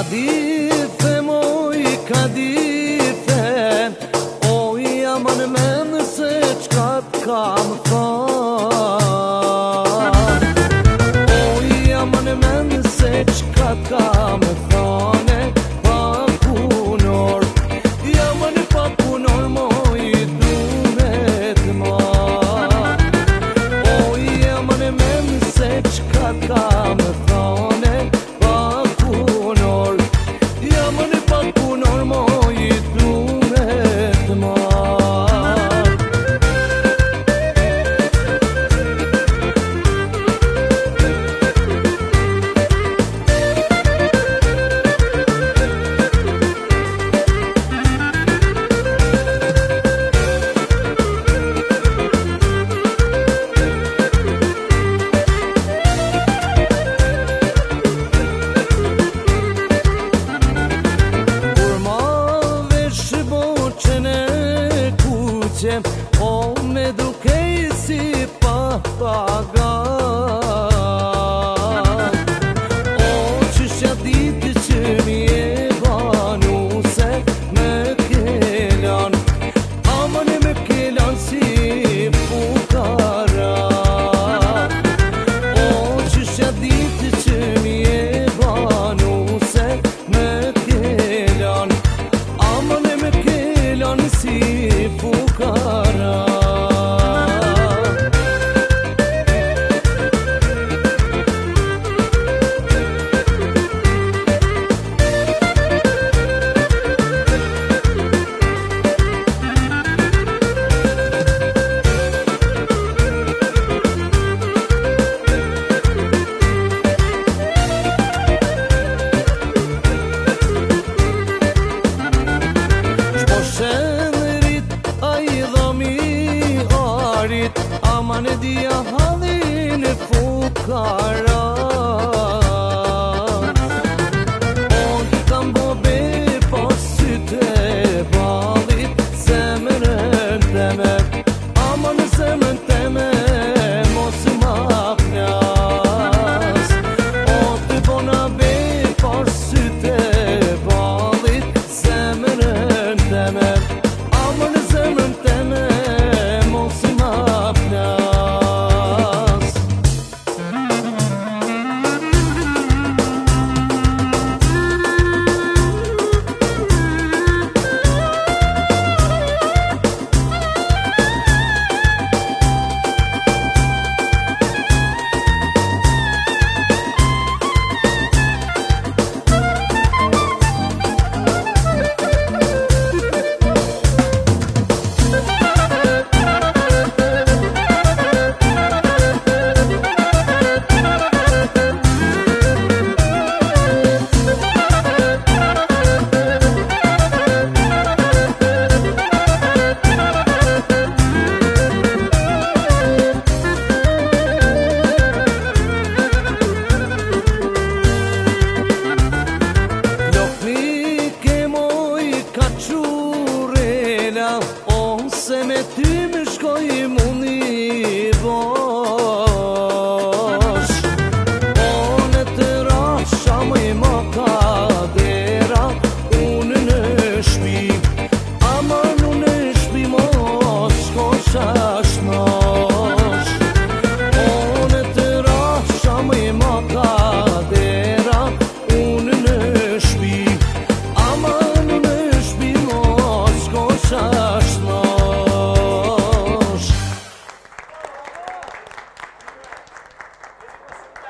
Kadife moj, kadife, o jaman men se qka t'kam than. O jaman men se qka t'kam thane, pa punor, jaman pa punor moj dunet ma. O jaman men se qka t'kam thane, o me dukej si papagan. O qysha ditë që mi e banu se me kelan, aman e me kelan si fukara. O qysha ditë që mi e banu se me kelan, aman e me kelan si fukara. Aman e dia halin e fukara.